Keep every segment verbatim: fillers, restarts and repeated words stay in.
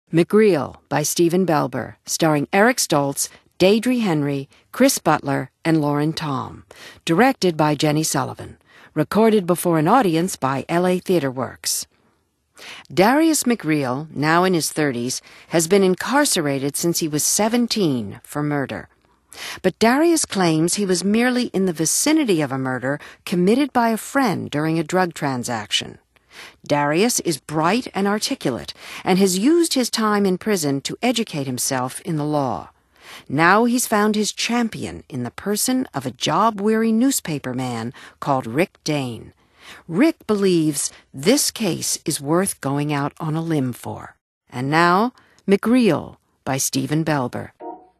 McReal by Stephen Belber, starring Eric Stoltz, Deirdre Henry, Chris Butler, and Lauren Tom. Directed by Jenny Sullivan. Recorded before an audience by L A Theatre Works. Darius McReal, now in his thirties, has been incarcerated since he was seventeen for murder. But Darius claims he was merely in the vicinity of a murder committed by a friend during a drug transaction. Darius is bright and articulate and has used his time in prison to educate himself in the law. Now he's found his champion in the person of a job-weary newspaper man called Rick Dane. Rick believes this case is worth going out on a limb for. And now, McReal by Stephen Belber.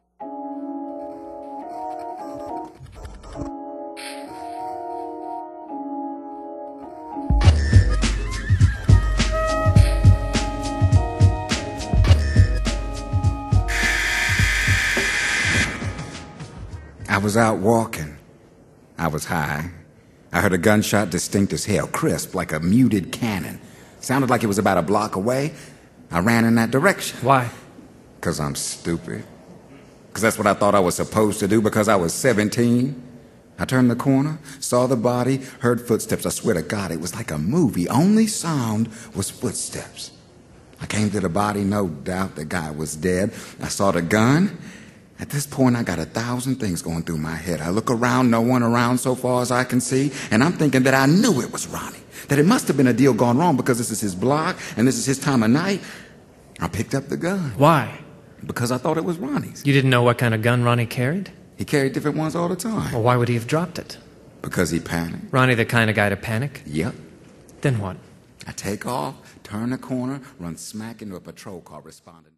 I was out walking. I was high. I heard a gunshot distinct as hell, crisp, like a muted cannon. Sounded like it was about a block away. I ran in that direction. Why? Because I'm stupid. Because that's what I thought I was supposed to do because I was seventeen. I turned the corner, saw the body, heard footsteps. I swear to God, it was like a movie. Only sound was footsteps. I came to the body, no doubt the guy was dead. I saw the gun. At this point, I got a thousand things going through my head. I look around, no one around so far as I can see, and I'm thinking that I knew it was Ronnie, that it must have been a deal gone wrong because this is his block and this is his time of night. I picked up the gun. Why? Because I thought it was Ronnie's. You didn't know what kind of gun Ronnie carried? He carried different ones all the time. Well, why would he have dropped it? Because he panicked. Ronnie the kind of guy to panic? Yep. Then what? I take off, turn the corner, run smack into a patrol car responding.